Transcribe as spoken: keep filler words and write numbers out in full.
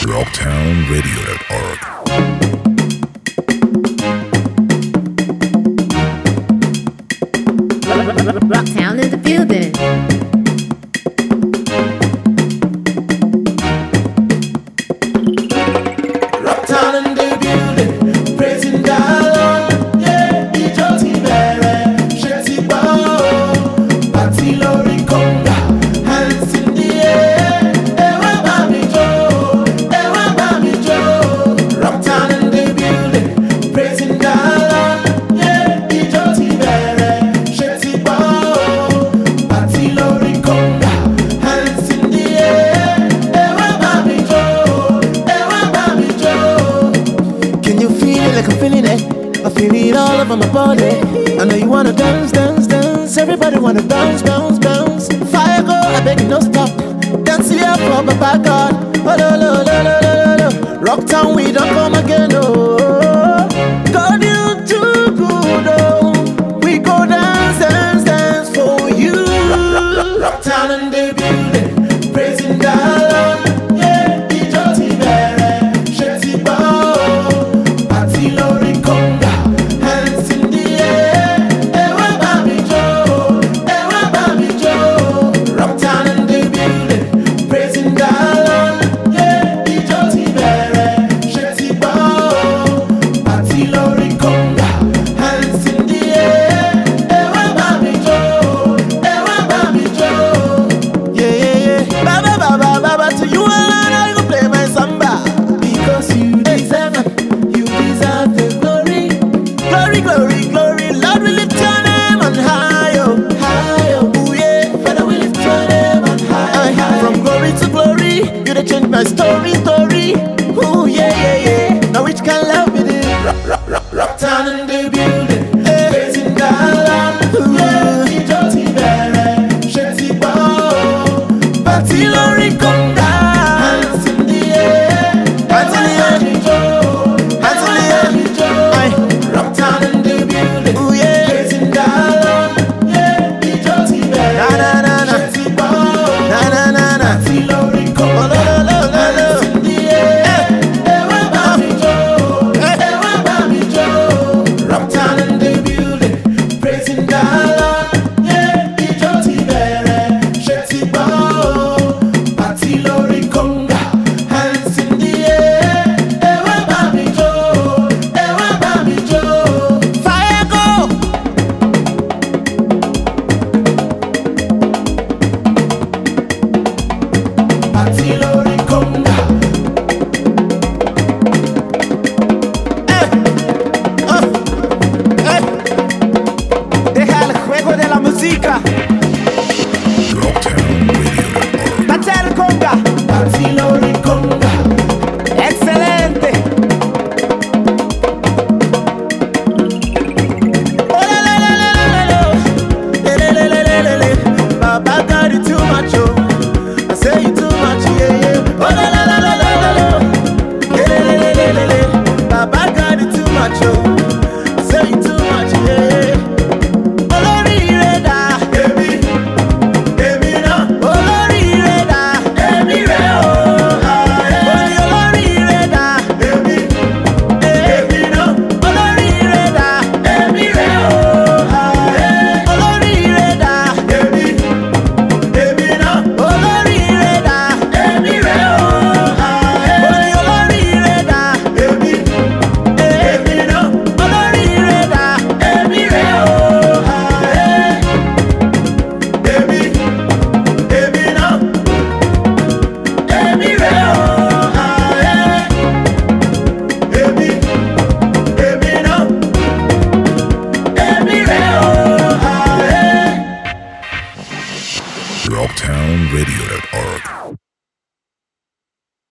rocktown radio dot org. Rocktown in the building. My body. I know you wanna dance, dance, dance. Everybody wanna bounce, bounce, bounce. Fire go, I beg you no stop. Dance here for my back God. Oh, lo, lo, lo, lo, lo, lo. Rocktown, we don't come again, oh. God, you too good, oh. We go dance, dance, dance for you. Rocktown in the building, praising God. Yeah, the Joti Bere, Shetty Bow, Party Lori Conga. My story, story, ooh yeah, yeah, yeah. Now which can love it is? Rocktown in the building, praising God, ooh yeah. The Joti Bere, Shetty Bow, Party Lori Conga, hands in the air, hands in the air, hands in the air. Rocktown in the building, ooh yeah. Praising God, yeah. The Joti Bere, na na na, Shetty Bow, na na na na, Party Lori Conga. rocktown radio dot org.